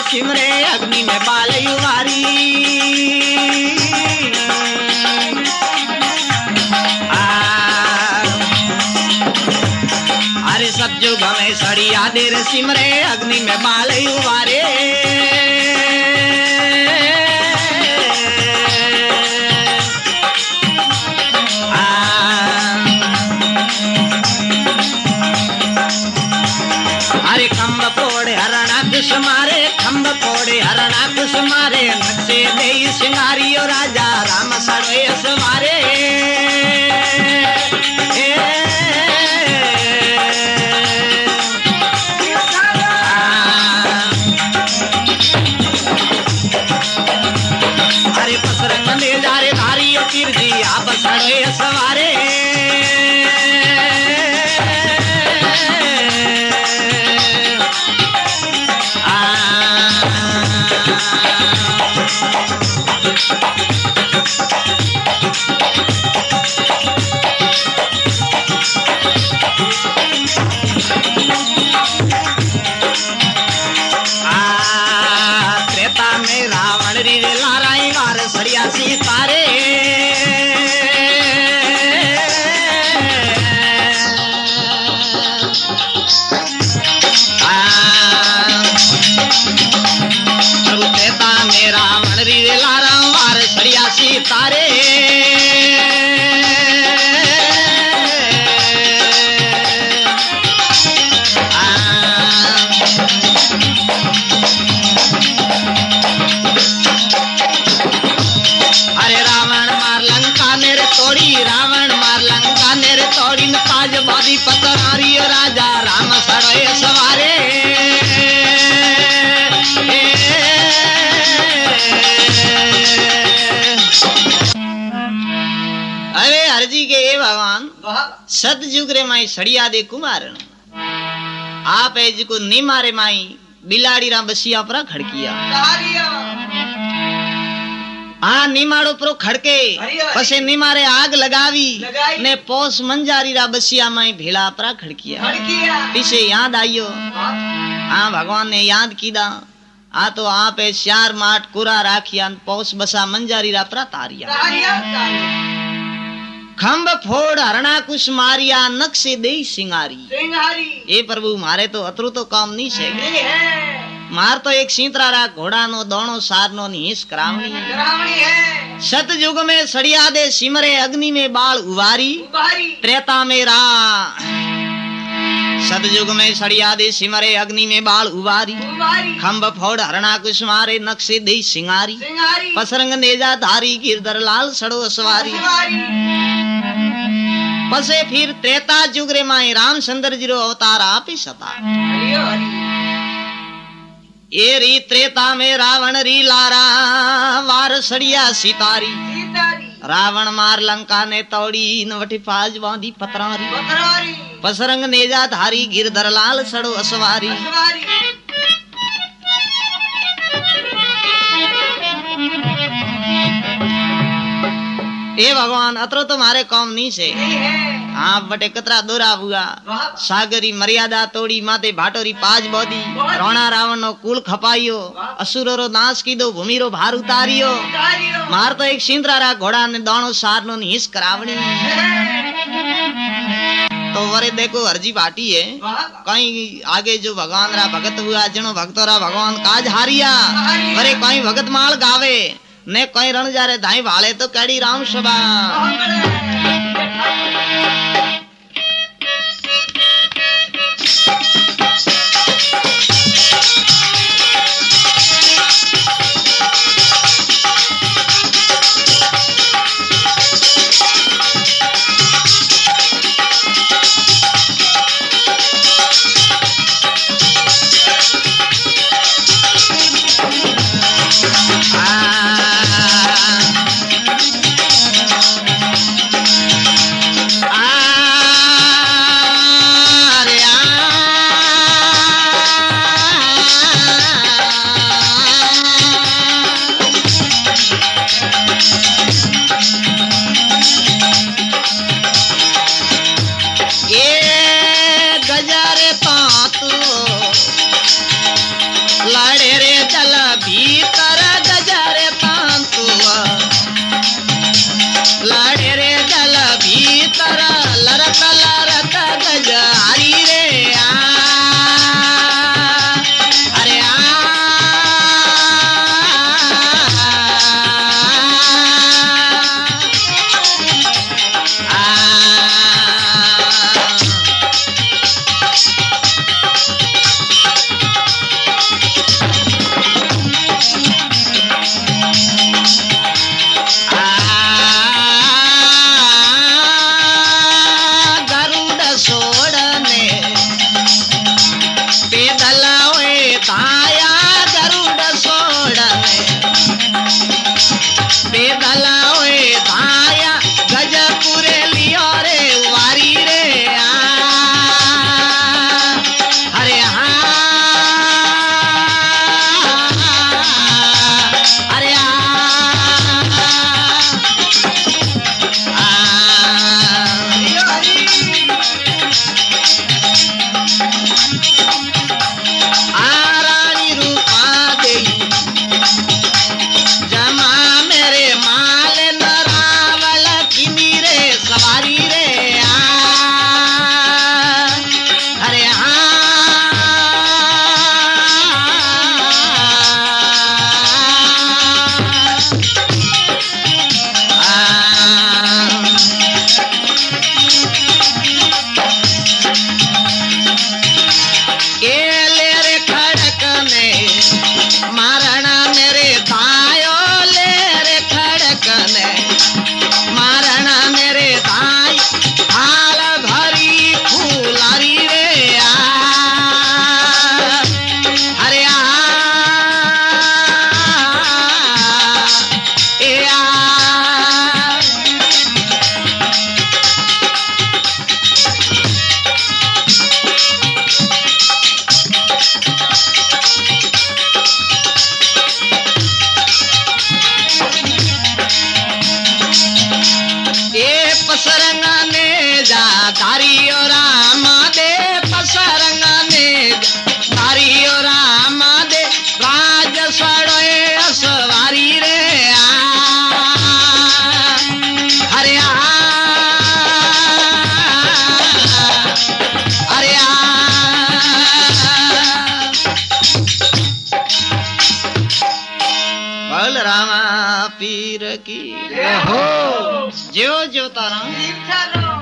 सिमरे अग्नि में बाल युवारी अरे सतयुग में सड़िया देर सिमरे अग्नि में बाल युवारे अरे खम्ब फोड़े हरणा कुश मारे खम्ब फोड़े हरणा कुश मारे नक्शे दे सिंगारियो राजा राम सड़े सवारे अरे पसरंग ले जा रे धारियो तीर जी आप सड़े सवारे त्रेता में रावण री लाराई वार सड़िया सीतारे प्रभु त्रेता में रावण री लारा वार सड़िया सीतारे रावण मार लंका नेरे तोड़ी न पाज बादी पतरारी राजा राम सड़े सवारे अरे हरजी के ए भगवान सतयुग रे माई सड़िया दे कुमार आप ए जी को नी मारे माई बिलाड़ी रा बसिया पर खड़किया हाँ निमाड़ो प्रो खड़के पसे निमारे आग लगावी ने पोस मंजारी रा बसिया माई भेड़ा परा खड़किया पीछे याद आइयो हाँ भगवान ने याद कीदा आ तो आप श्यार माट कुरा राखिया पोस बसा मंजारी रा परा तारिया खम्ब फोड़ हरणा कुश मारिया नक्शे दे सिंगारी ए प्रभु मारे तो अतरू तो काम नहीं है मार तो एक सीतरा रा घोड़ा नो दोनो सार नो नीस करावनी है सतयुग में सड़िया दे सिमरे अग्नि में बाल उवारी त्रेता में रा सतयुग में सड़िया दे सिमरे अग्नि में बाल उवारी खम्ब फोड़ हरणा कुश मारे नक्शे दे सिंगारी पसरंग नेजा धारी गिरधर लाल सड़ो सवारी पसे फिर त्रेता युग रे माई रामचंद्र जी रो अवतार आप ही सता ये री त्रेता में रावण री लारा वार सड़िया सितारी रावण मार लंका ने तोड़ी नवटी फाज बांधी पतरारी पसरंग नेजा धारी गिरधर लाल सड़ो असवारी ए भगवान अतरो तो मारे कौम नहीं से हाँ बटे कतरा दोरा हुआ सागरी मर्यादा तोड़ी माते भाटोरी पाज बोदी रोना रावण नो कुल खपाइयो असुरो रो नाश की दो भूमि रो भार उतारियो मार तो एक सिंदरा रा घोड़ा ने दानो सार नो हिस करावणी तो वरे देखो हरजी बाटी है कहीं आगे जो भगवान रा भगत हुआ जनो भक्तो रा भगवान काज हारिया वरे कहीं भगत माल गावे ने कहीं रण जा रे धाई भाले तो कड़ी राम सभा भीतर गजरे तांतुआ लाड़े रे जल भीतर लरत लरत गजारी रे अरे पीर की हो जो जो तारा